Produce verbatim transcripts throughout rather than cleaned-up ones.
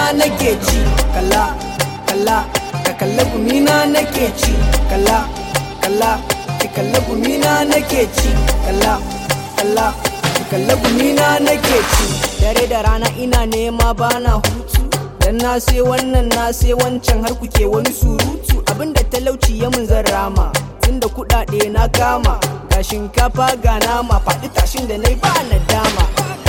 gumina nake ci. Kalla kalla ka kalla gumina nake ci. Kalla kalla ki kalla gumina nake ci. Kalla kalla ki kalla gumina nake ci. Dare da rana ina nema bana hutu, dan na sai wannan na sai wancan har kuke wani surutu. Abinda talauci ya mun zan rama, tunda kudade na kama, ga shinkafa ga nama, faɗi tashin da nai ba na dama.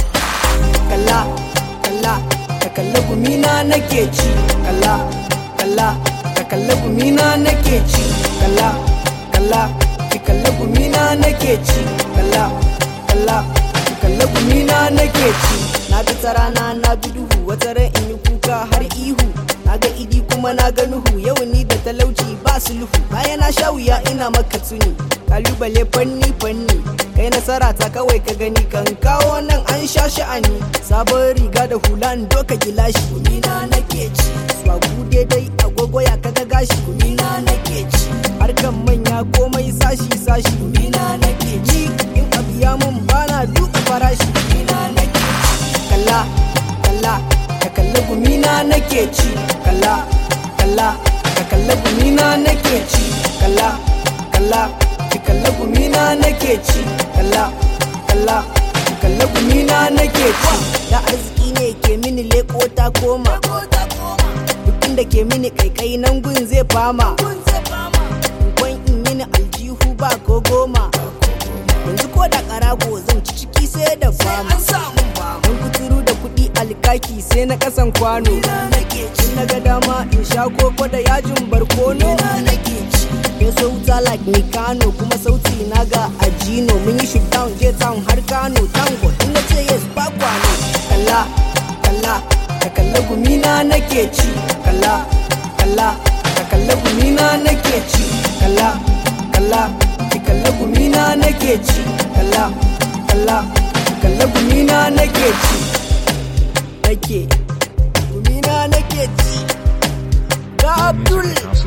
Kalla kalla ka kalla gumina nake ci. Kalla kalla ka kalla gumina nake ci. Kalla kalla ki kalla gumina nake ci. Kalla kalla ki kalla gumina nake ci. Na bi tsarana na bi duhu, wata ran in yi kuka har ihu. Na ga idi kuma na ga nuhu, yau ni da talauci ba sulhu. Bayan na sha wuya ina maka tuni, kalubale fanni fanni, kai nasara ta kawai ka gani. Kan kawo nan an sha sha'ani, sabon riga da hula in doka gilashi. Gumina nake ci, swagu daidai agogo ya kaga gashi. Gumina nake ci, harkan manya komai sashi sashi. Gumina nake ci, in abu ya mun bana duka farashi. Gumina nake ci. Kalla kalla ka kalla gumina nake ci. Kalla kalla ka kalla gumina nake ci. Kalla kalla ki kalla gumina nake ci. Kalla kalla ki kalla gumina nake ci. Da arziki ne ke mini leko ta koma, duk inda ke mini kaikai nan gun zai fama. Kwan in yini aljihu ba ko goma, yanzu ko da karago zan ci ciki sai da fama. Dan kuturu da kuɗi alkaki sai na kasan kwano, in na ga dama in sha koko da yajin barkono. Ya so wuta like Mikano, kuma sauti na ga Ajino. Mun yi shoot down J town har Kano tango, in na ce yes ba kwano. Kalla kalla ka kalla gumina nake ci. Kalla kalla ka kalla gumina nake ci. Kalla kalla ki kalla gumina nake ci. Kalla kalla ki kalla gumina nake ci. Nake gumina nake ci. Ga Abdul